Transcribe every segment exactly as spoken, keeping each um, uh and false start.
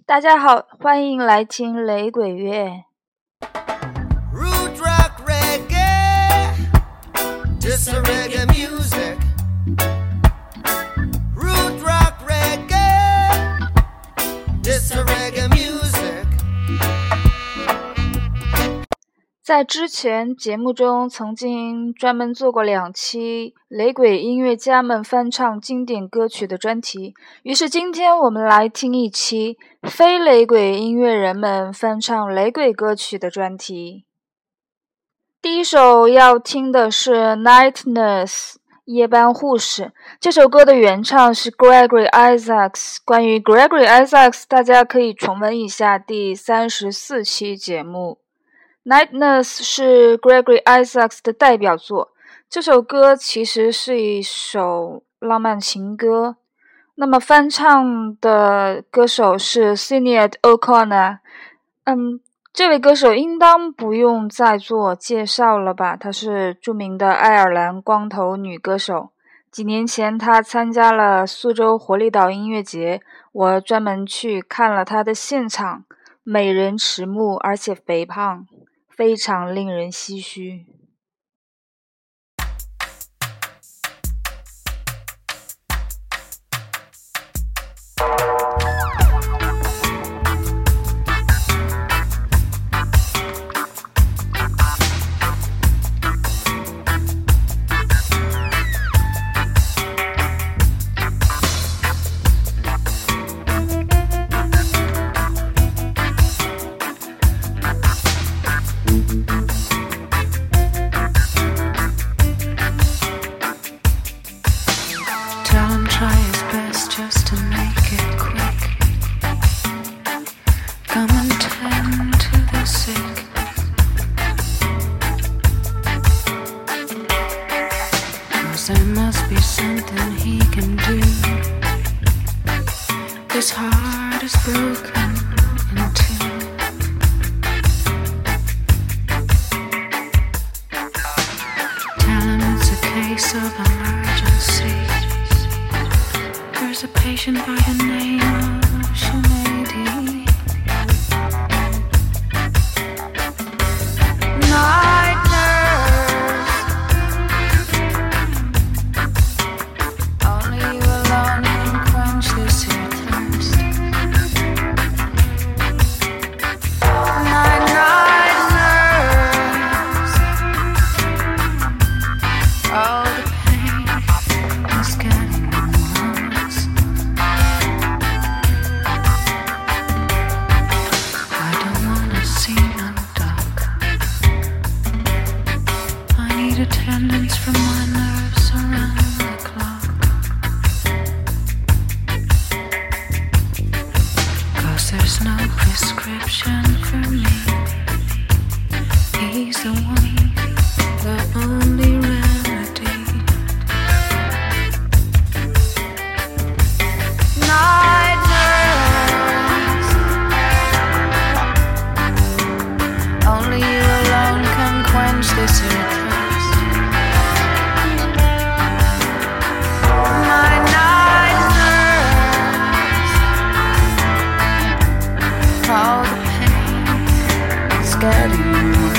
大家好，欢迎来听雷鬼乐。 Root rock reggae, this a reggae music. Root rock reggae, this a reggae music. 在之前节目中曾经专门做过两期雷鬼音乐家们翻唱经典歌曲的专题，于是今天我们来听一期非雷鬼音乐人们翻唱雷鬼歌曲的专题。第一首要听的是 Night Nurse 夜班护士，这首歌的原唱是 Gregory Isaacs。 关于 Gregory Isaacs 大家可以重温一下第三十四期节目。Night Nurse 是 Gregory Isaacs 的代表作，这首歌其实是一首浪漫情歌，那么翻唱的歌手是 Sinead O'Connor。 嗯，这位歌手应当不用再做介绍了吧，她是著名的爱尔兰光头女歌手。几年前她参加了苏州活力岛音乐节，我专门去看了她的现场，美人迟暮而且肥胖，非常令人唏嘘。 There must be something he can do. His heart is broken in two. Tell him it's a case of emergency. There's a patient by the name of Sinead. Night nurse, only you alone can quench this here thirst. Night, night nurse, oh the pain is getting worse. I don't wanna see no doc. I need attendance from my nurse around the clock. 'Cause there's no prescription for me. He's the one, the only remedy. Night nurse, only you alone can quench this here thirst. My night nurse, all the pain is getting worse.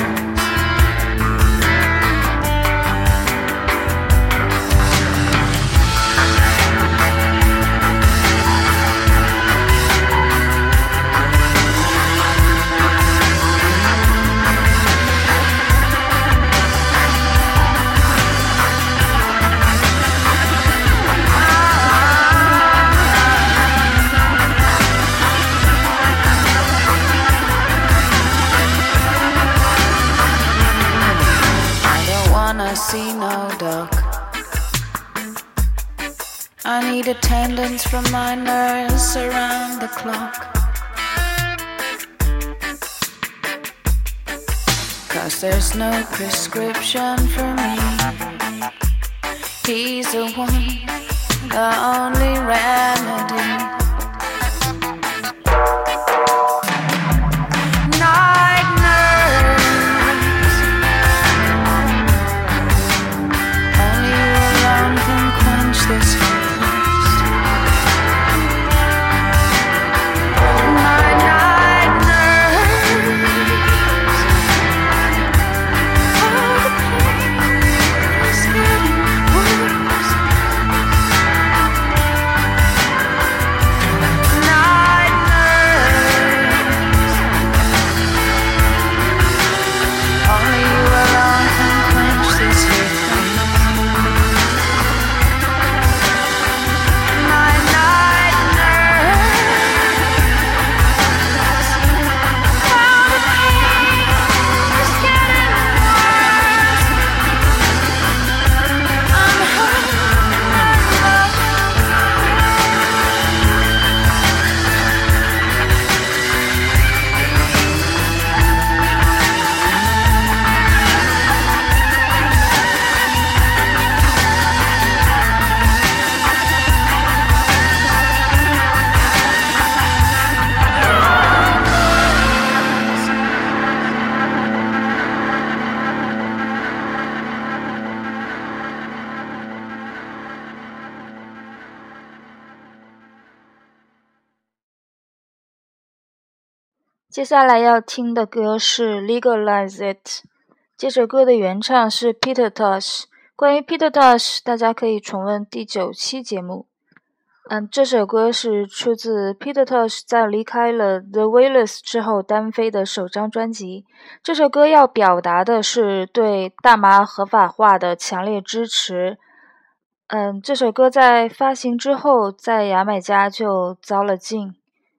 See no doc. I need attendance from my nurse around the clock. 'Cause there's no prescription for me. He's the one, the only remedy. Night nurse, only you alone can quench this thirst. Night 接下来要听的歌是 Legalize It， 这首歌的原唱是 Peter Tosh。 关于 Peter Tosh 大家可以重温第九期节目。嗯，这首歌是出自 Peter Tosh 在离开了 The Wailers 之后单飞的首张专辑。这首歌要表达的是对大麻合法化的强烈支持。嗯，这首歌在发行之后在牙买加就遭了禁。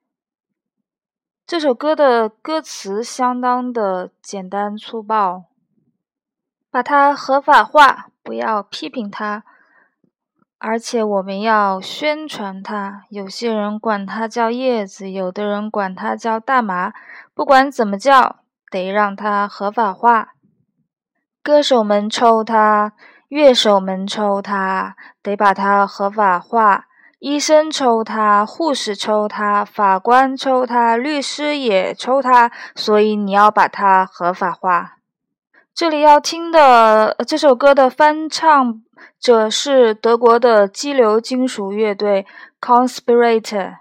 这首歌的歌词相当的简单粗暴，把它合法化，不要批评它，而且我们要宣传它。有些人管它叫叶子，有的人管它叫大麻，不管怎么叫，得让它合法化。歌手们抽它，乐手们抽它，得把它合法化。医生抽它，护士抽它，法官抽它，律师也抽它，所以你要把它合法化。这里要听的这首歌的翻唱者是德国的激流金属乐队 Conspirator。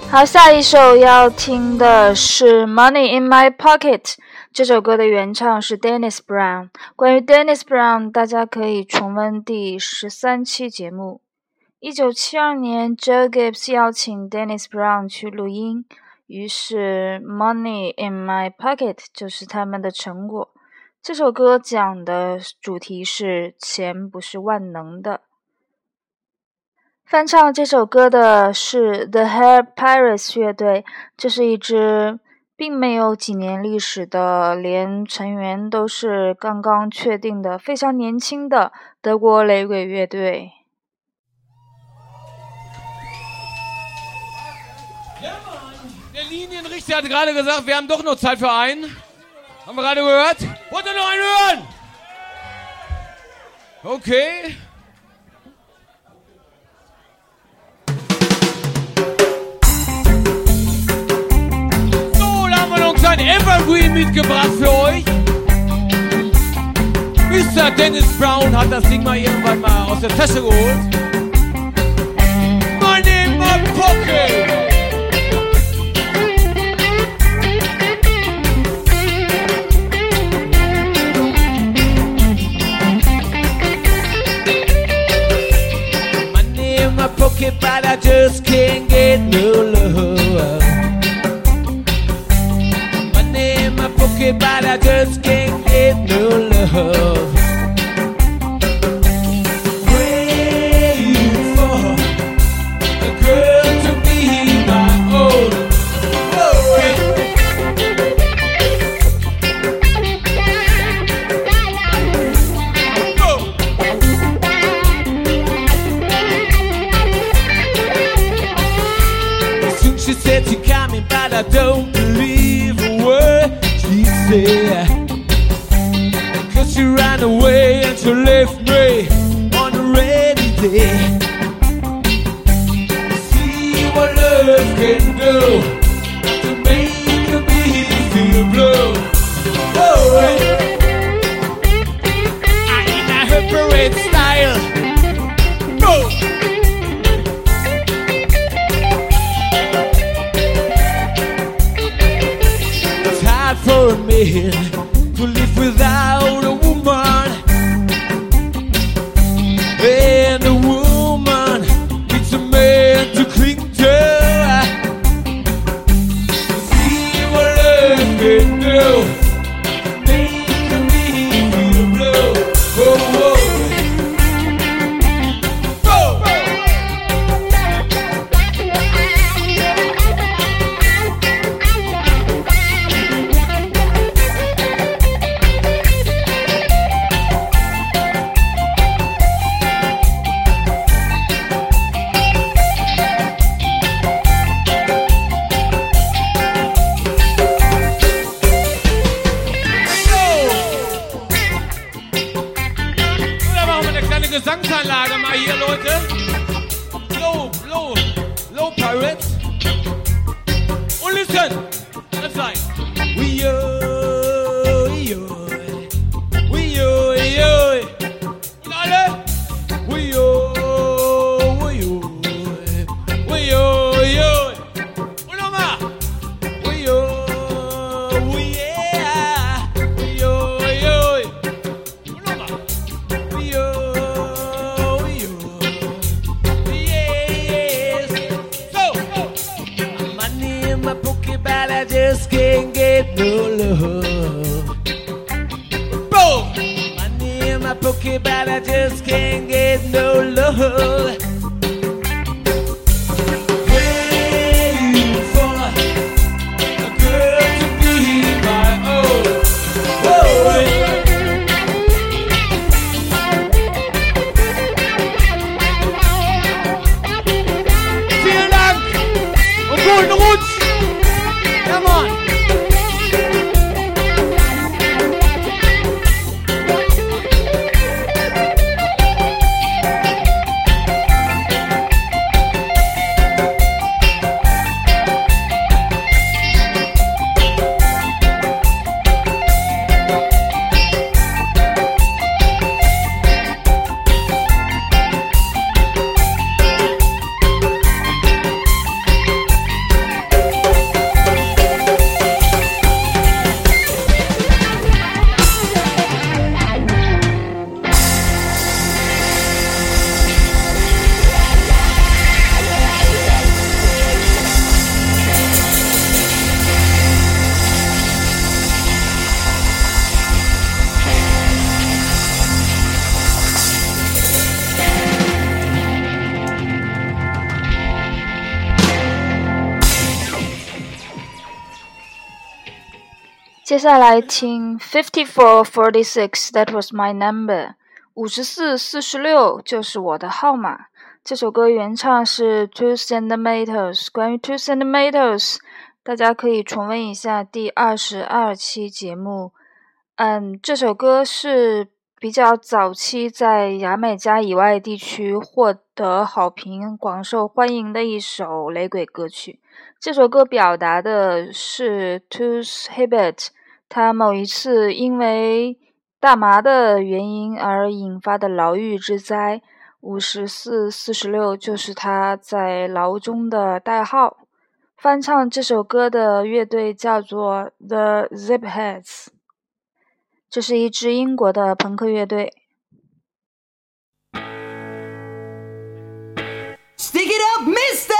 好，下一首要听的是 Money in My Pocket， 这首歌的原唱是 Dennis Brown。 关于 Dennis Brown 大家可以重温第十三期节目。一九七二年 Joe Gibbs 邀请 Dennis Brown 去录音，于是 Money in My Pocket 就是他们的成果。这首歌讲的主题是钱不是万能的。翻唱这首歌的是 The Hair Pirates 乐队，这是一支并没有几年历史的，连成员都是刚刚确定的，非常年轻的德国雷鬼乐队。 Ja, Mann. Der Linienrichter hat gerade gesagt, wir haben doch noch Zeit für einen. Haben wir gerade gehört? Wollt ihr noch einen hören? Okay. Ein Evergreen mitgebracht für euch. Mister Dennis Brown hat das Ding mal irgendwann mal aus der Tasche geholt. Money in my pocket. Money in my pocket, but I just can't get no love. But I just can't get no love. Praying for a girl to be my own. Oh, oh. Soon she said she coming, but I don't believe a word. Cause she ran away and she left me on a rainy day. See what love can do to make me feel blue. Oh, I in her parade style. Oh. For a man to live without a woman, and a woman needs a man to cling to. See what love can do, make me feel blue. Oh, oh. Gesangsanlage mal hier, Leute. Low, low, low Pirates. Und listen, that's right. We yo, yo, we yo, yo. Und alle? We yo, we yo, we yo, yo. Und nochmal. We yo, we yeah, we yo, yo. Und nochmal. We yo. But I just can't get no love. Boom! Money in my pocket, but I just can't get no love. Praying for a girl to be my own. Oh, vielen Dank und guten Rutsch! Come on! 接下来听 fifty-four forty-six That was my number 五十四四十六就是我的号码。这首歌原唱是 Two Centimeters。 关于 Two Centimeters 大家可以重温一下第二十二期节目。嗯，这首歌是比较早期在牙买加以外地区获得好评广受欢迎的一首雷鬼歌曲。这首歌表达的是 Tooth Hibbert 他某一次因为大麻的原因而引发的牢狱之灾，五十四四十六就是他在牢中的代号。翻唱这首歌的乐队叫做 The Zipheads， 这是一支英国的朋克乐队。 Stick it up, mister!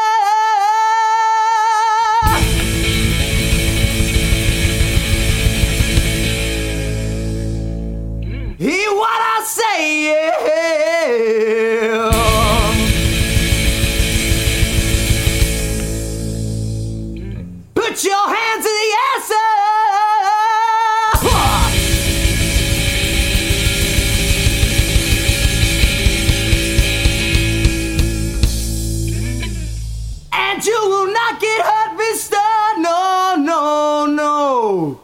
Hear what I say, yeah. Put your hands in the air, sir. And you will not get hurt, mister. No, no, no.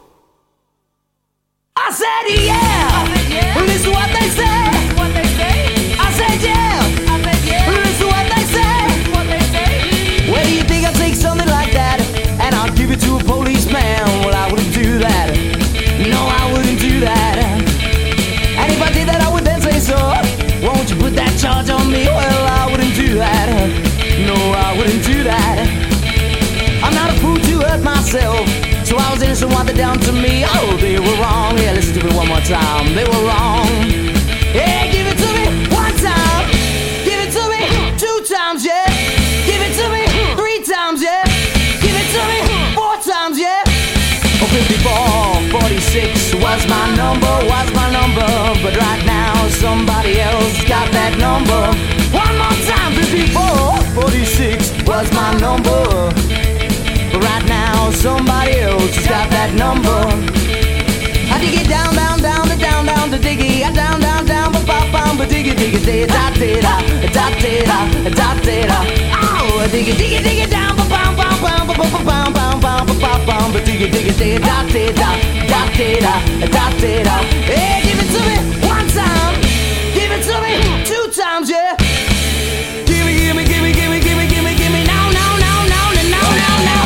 I said yeah. Listen what they say. I said yeah. Listen what they say. Well, do you think I'll take something like that and I'll give it to a policeman? Well, I wouldn't do that. No, I wouldn't do that. And if I did that, I would then say so. Won't you put that charge on me? Well, I wouldn't do that. No, I wouldn't do that. I'm not a fool to hurt myself, so I was innocent what they done to me. Oh, they were wrong. Yeah, listen to me one more time. They were wrong. Yeah, give it to me one time. Give it to me two times, yeah. Give it to me three times, yeah. Give it to me four times, yeah. Oh, fifty-four forty-six was my number, was my number. But right now somebody else got that number. One more time, fifty-four forty-six was my number. But right now somebody else has got that number. I dig it down, down, down, the down, down, the diggy. I down, down, down, ba ba bum, ba diggy, diggy, diggy, da da da, da da da, da da da. Oh, diggy, diggy, diggy down, ba bum, bum, bum, ba ba bum, bum, bum, ba ba bum, ba diggy, diggy, diggy, da da da, da da da, da da da. Hey, give it to me one time, give it to me two times, yeah. Give me, give me, give me, give me, give me, give me, give me now, now, now, now, now, now, now.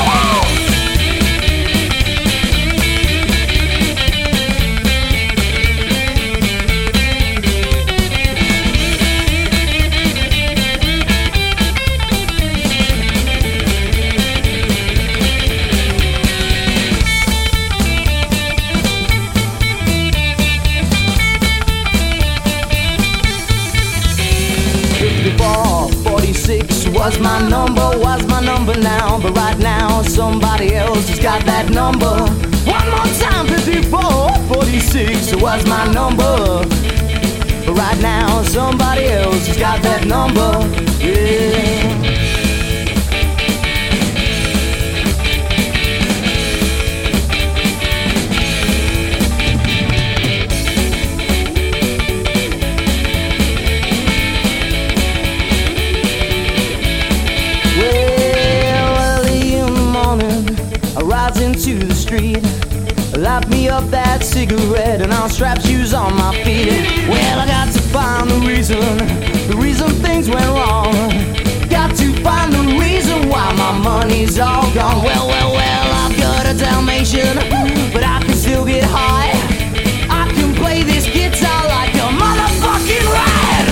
forty-six was my number, was my number now. But right now somebody else has got that number. One more time, fifty-four forty-six was my number. But right now somebody else has got that number. Yeah. Into the street, light me up that cigarette and I'll strap shoes on my feet. Well, I got to find the reason, the reason things went wrong. Got to find the reason why my money's all gone. Well, well, well, I've got a Dalmatian, but I can still get high. I can play this guitar like a motherfucking ride.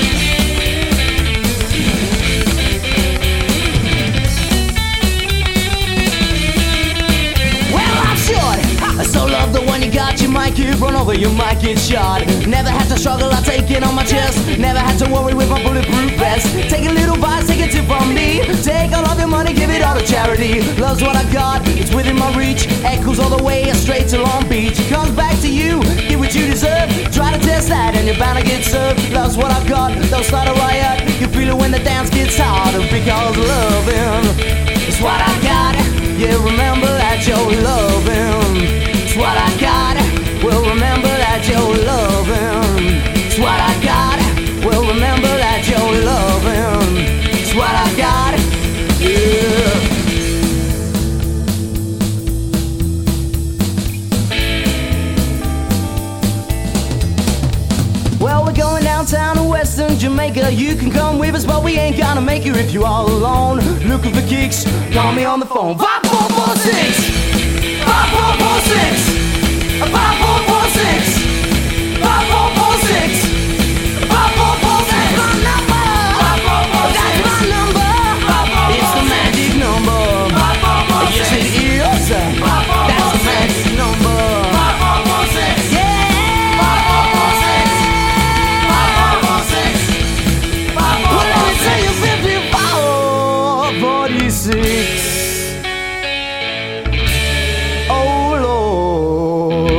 I so love the one you got, you might get run over, you might get shot. Never had to struggle, I take it on my chest. Never had to worry with my bulletproof vest. Take a little bite, take a tip from me. Take all of your money, give it all to charity. Love's what I got, it's within my reach. Echoes all the way, straight to Long Beach. Comes back to you, get what you deserve. Try to test that and you're bound to get served. Love's what I got, don't start a riot. You feel it when the dance gets harder, because loving is what I got. Yeah, remember that you're loving. Jamaica, you can come with us, but we ain't gonna make it if you all alone. Looking for kicks, call me on the phone. Five four four six, five four four six, five four four six, five four four six, five four four six. That's my number. That's my number. It's the magic number. Yes, it is. That's the magic number. Oh Lord,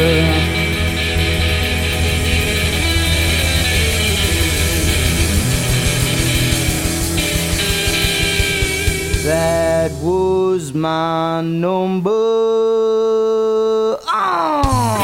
that was my number. Oh.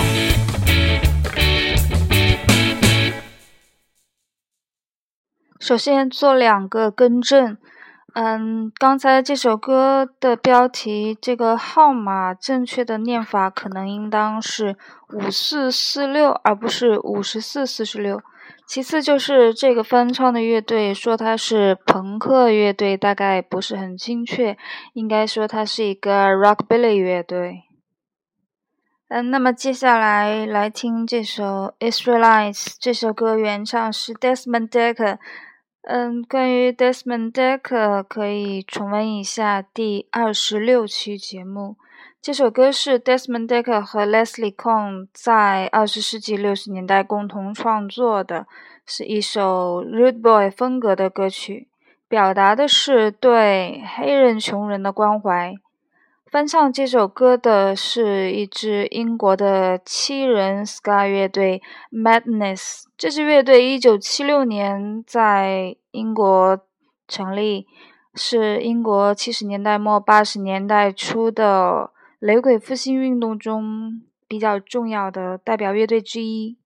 首先做两个更正。嗯，刚才这首歌的标题，这个号码正确的念法可能应当是五四四六，而不是五十四四十六。其次就是这个翻唱的乐队说它是朋克乐队，大概不是很精确，应该说它是一个 rockabilly 乐队。嗯，那么接下来来听这首 Israelites， 这首歌原唱是 Desmond Dekker。嗯，关于 Desmond Dekker 可以重温一下第二十六期节目。这首歌是 Desmond Dekker 和 Leslie Kohn 在二十世纪六十年代共同创作的，是一首 Rude Boy 风格的歌曲，表达的是对黑人穷人的关怀。翻唱这首歌的是一支英国的七人 ska 乐队 Madness， 这支乐队一九七六年在英国成立，是英国七十年代末八十年代初的雷鬼复兴运动中比较重要的代表乐队之一。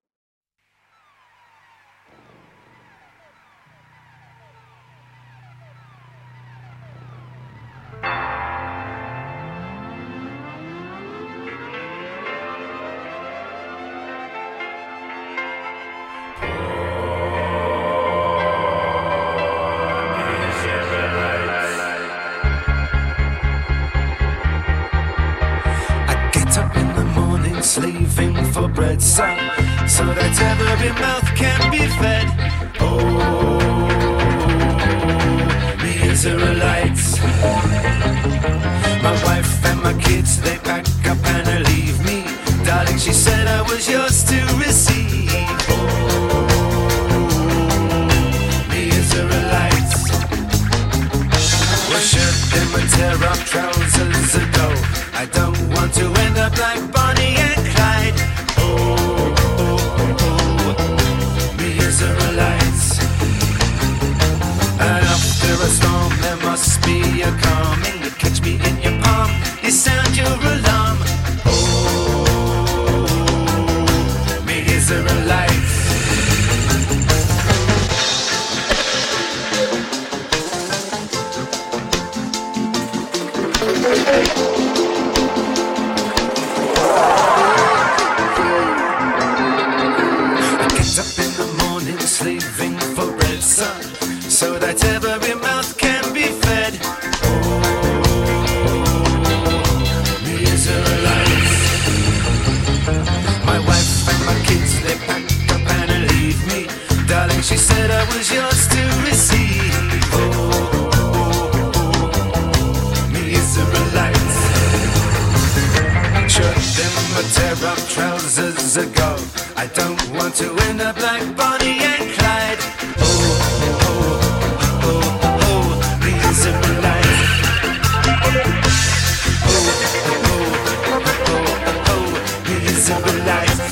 Slaving for bread, son, so that every mouth can be fed. Oh, me Israelites. My wife and my kids, they pack up and they leave me. Darling, she said I was yours to receive. Oh, me Israelites. Well, shirt them and tear up trousers ago. I don't want to end up like Bonnie and Clyde. Oh, oh, oh, oh, me Israelites. And after a storm there must be a calming. You catch me in your palm, you sound your alarm. Oh, me Israelites. Slaving for bread, son, so that every mouth can be fed. Oh, me Israelites. My wife and my kids, they pack up and leave me. Darling, she said I was yours to receive. Oh, me Israelites. Shirt them a tear up trousers ago. I don't want to end up like Bonnie and Clyde. Oh, oh, oh, oh, oh, me Israelites. Oh, oh, oh, oh, oh, me Israelites.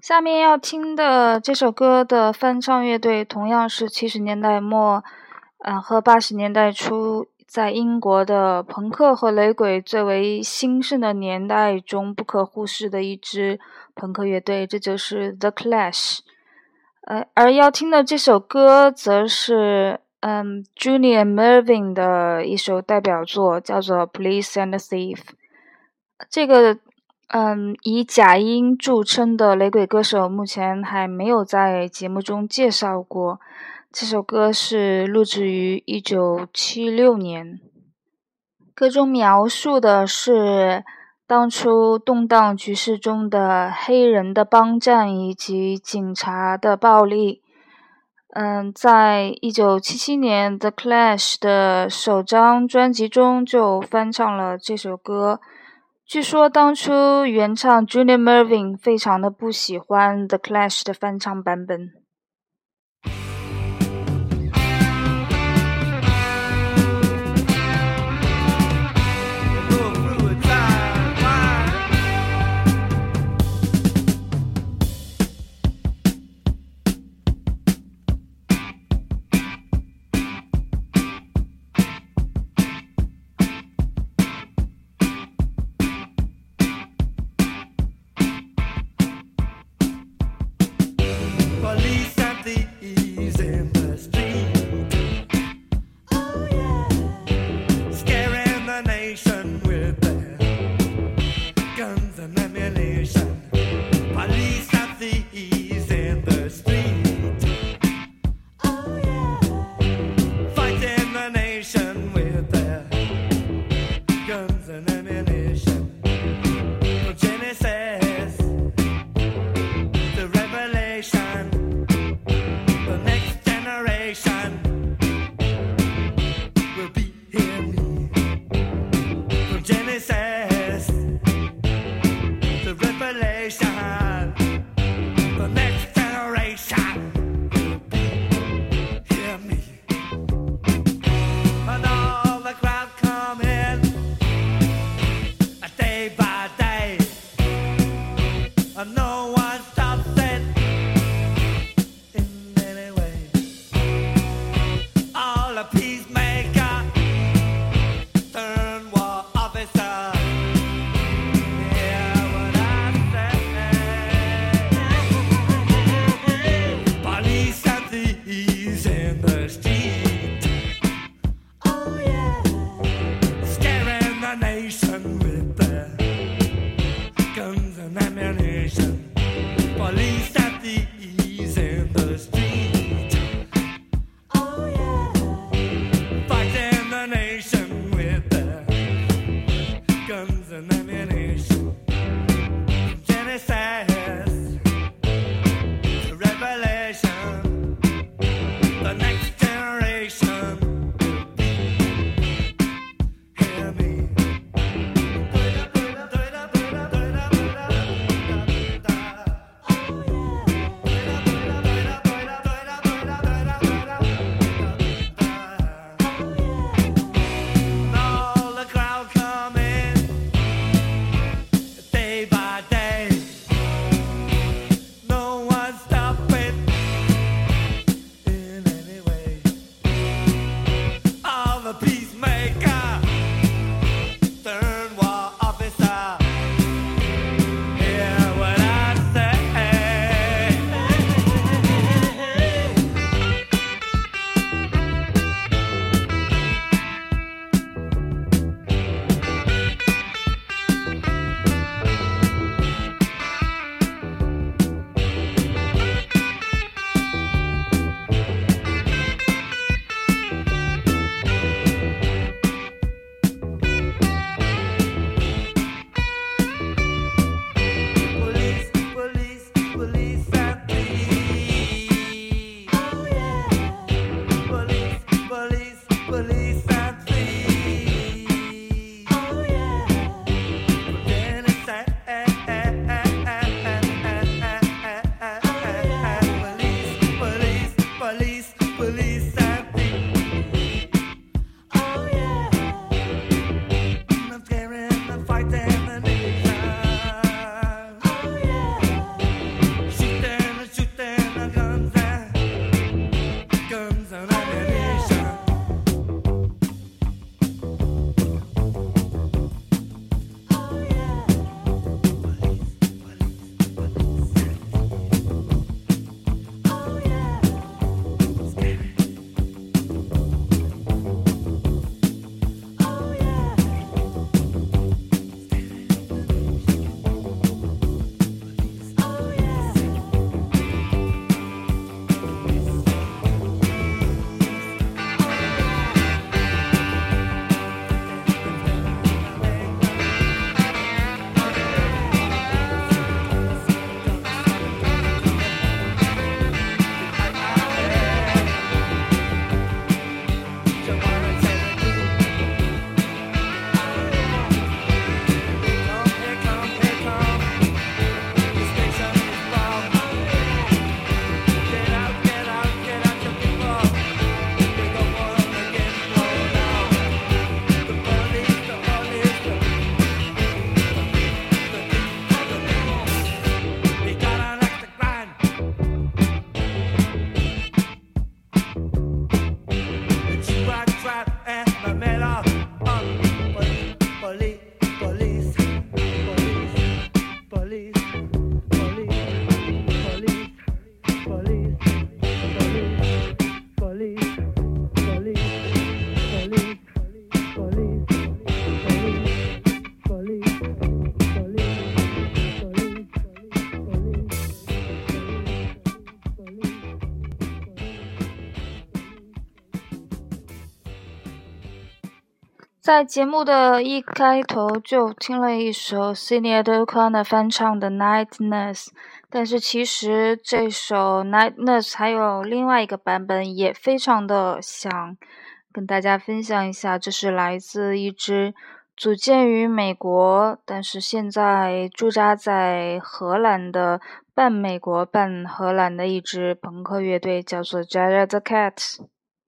下面要听的这首歌的翻唱乐队同样是七十年代末呃，和八十年代初在英国的朋克和雷鬼最为兴盛的年代中不可忽视的一支朋克乐队，这就是 The Clash。 呃，而要听的这首歌则是嗯 Junior Murvin 的一首代表作，叫做 Police and Thief。 这个嗯，以假音著称的雷鬼歌手目前还没有在节目中介绍过。这首歌是录制于一九七六年，歌中描述的是当初动荡局势中的黑人的帮战以及警察的暴力。嗯，在一九七七年 The Clash 的首张专辑中就翻唱了这首歌。据说当初原唱 Junior Murvin 非常的不喜欢 The Clash 的翻唱版本。 Police 在节目的一开头就听了一首 Sinéad O'Connor 翻唱的 Night Nurse， 但是其实这首 Night Nurse 还有另外一个版本也非常的想跟大家分享一下，这是来自一支组建于美国但是现在驻扎在荷兰的半美国半荷兰的一支朋克乐队，叫做 Jara the Cat。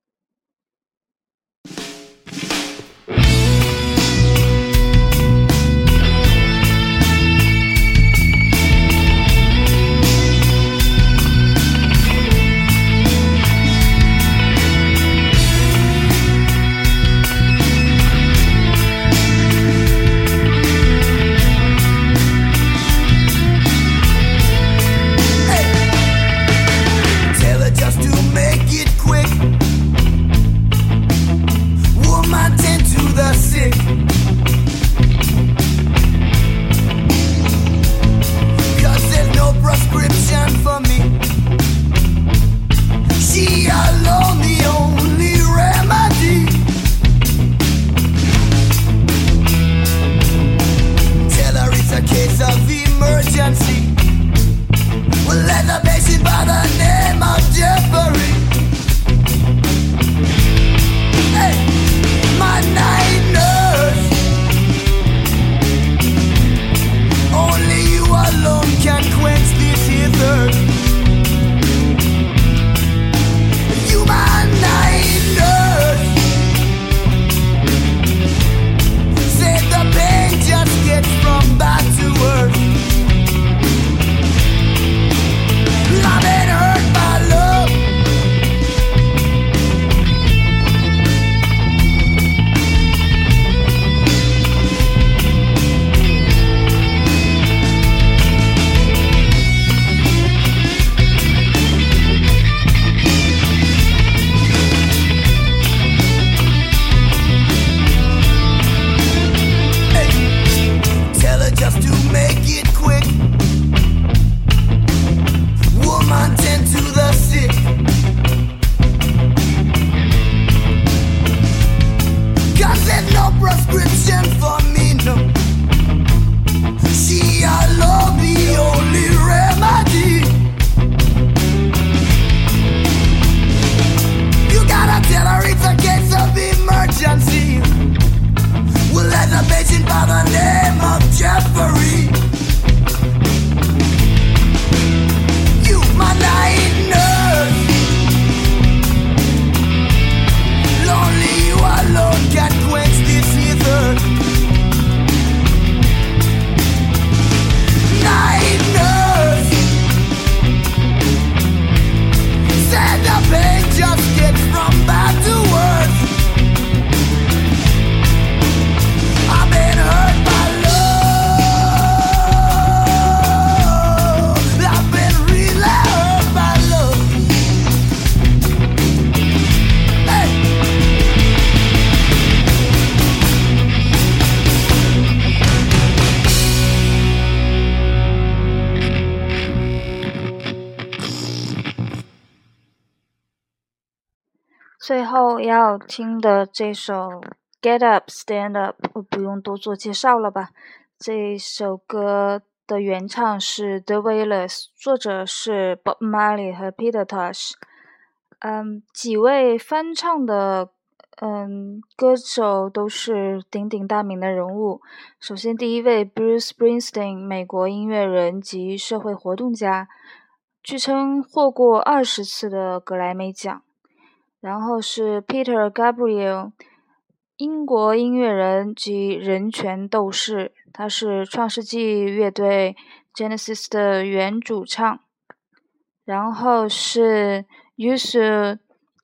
最后要听的这首 Get Up Stand Up 我不用多做介绍了吧，这首歌的原唱是 The Wailers， 作者是 Bob Marley 和 Peter Tosh。 嗯，几位翻唱的嗯，歌手都是鼎鼎大名的人物。首先第一位 Bruce Springsteen， 美国音乐人及社会活动家，据称获过二十次的格莱美奖。然后是 Peter Gabriel， 英国音乐人及人权斗士，他是创世纪乐队 Genesis 的原主唱。然后是 Youssou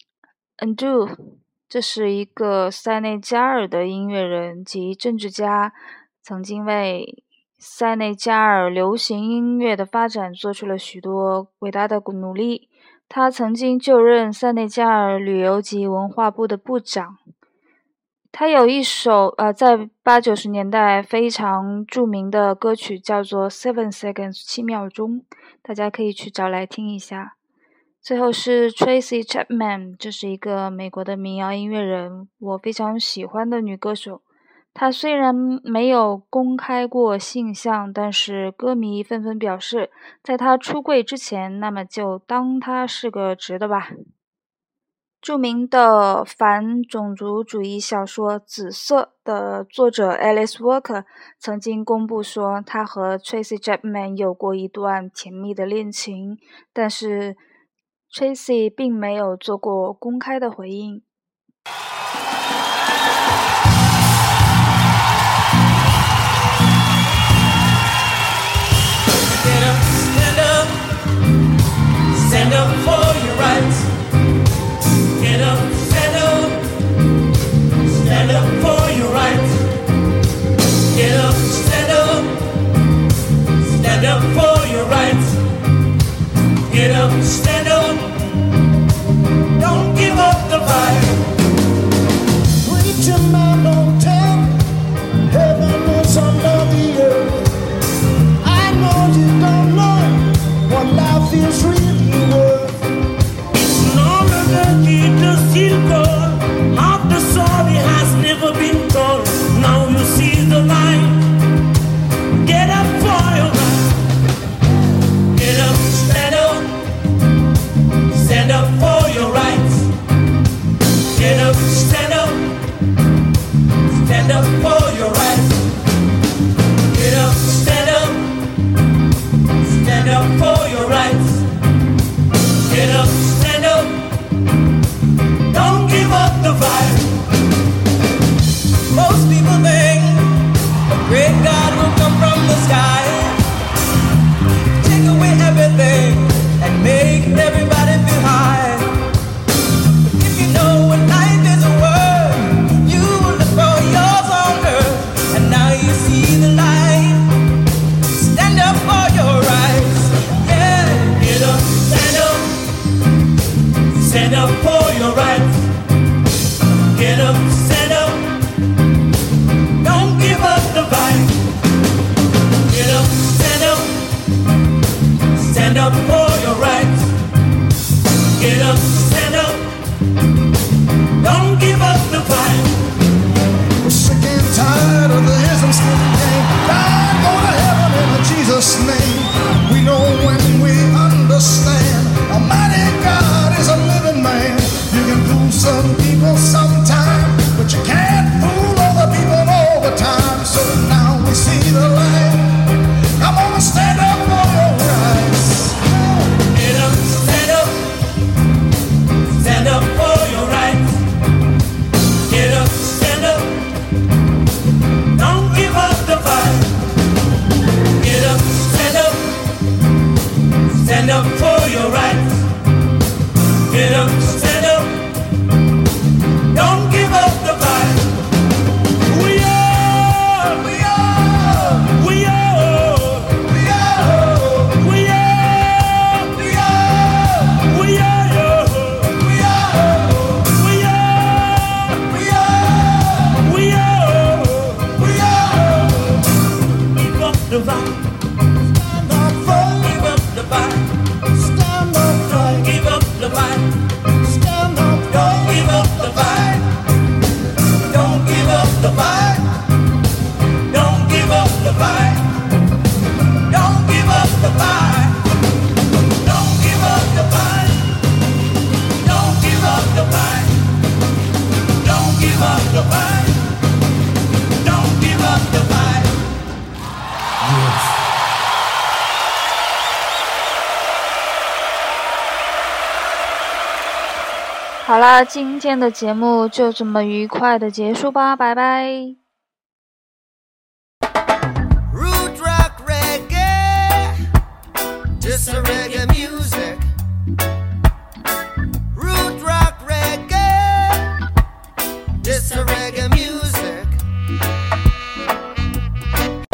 N'Dour， 这是一个塞内加尔的音乐人及政治家，曾经为塞内加尔流行音乐的发展做出了许多伟大的努力。他曾经就任塞内加尔旅游及文化部的部长。他有一首呃，在八九十年代非常著名的歌曲叫做 Seven Seconds 七秒钟，大家可以去找来听一下。最后是 Tracy Chapman， 这是一个美国的民谣音乐人，我非常喜欢的女歌手。 他虽然没有公开过性向，但是歌迷纷纷表示，在他出柜之前，那么就当他是个直的吧。著名的反种族主义小说《紫色》的作者 Alice Walker 曾经公布说，他和 Tracy Chapman 有过一段甜蜜的恋情，但是 Tracy 并没有做过公开的回应。 Stand up for your rights. Get up, stand up. Stand up for your rights. Get up, stand up. Stand up for your rights. Get up, stand up. Don't give up the fight. Preacher man, don't tell me heaven is under the earth. I know you don't know what life is really worth. It's no longer need to steal gold. Half the story has never been told. Now you see the light. Get up for your right. Get up, stand up. Stand up for your rights. Get up, stand up. Stand up for your rights. Get up, stand up. Stand up for your rights. Get up, stand up. Don't give up the fight. Most people think a great God will come from the sky, take away everything and make everybody feel high. But if you know when life is a word, you will look for yours on earth. And now you see the light. Stand up for your rights. Yeah, get up, stand up. Stand up for your rights. Get up, stand up. Don't give up the fight. Get up, stand up. Stand up for your rights. Get up, stand up. Don't give up the fight. We're sick and tired of the ism skin game. God, go to heaven in Jesus' name. We know when we understand Almighty God is a living man. You can fool some people sometime, but you can't fool other people all the time. So now we see the light. Come on, stand up for your rights. Get up, stand up. Stand up for your rights. Get up, stand up. Don't give up the fight. Get up, stand up. Stand up for your rights. Get up, stand up. Don't give up the fight. We are, we are, we are, we are, we are, we are, we are, we are, we are, we are, we are, we are. Give up the fight. Stand up for, Give up the fight. stand up for, Give up the fight. stand up for. Don't give up the fight. Don't give up the fight. Don't give up the fight. Don't give up the fight. Don't give up the fight. Don't give up the fight. Don't give up the fight. Don't give up the fight. Yes. 好啦，今天的节目就这么愉快的结束吧，拜拜。 Root rock reggae, just a reggae music.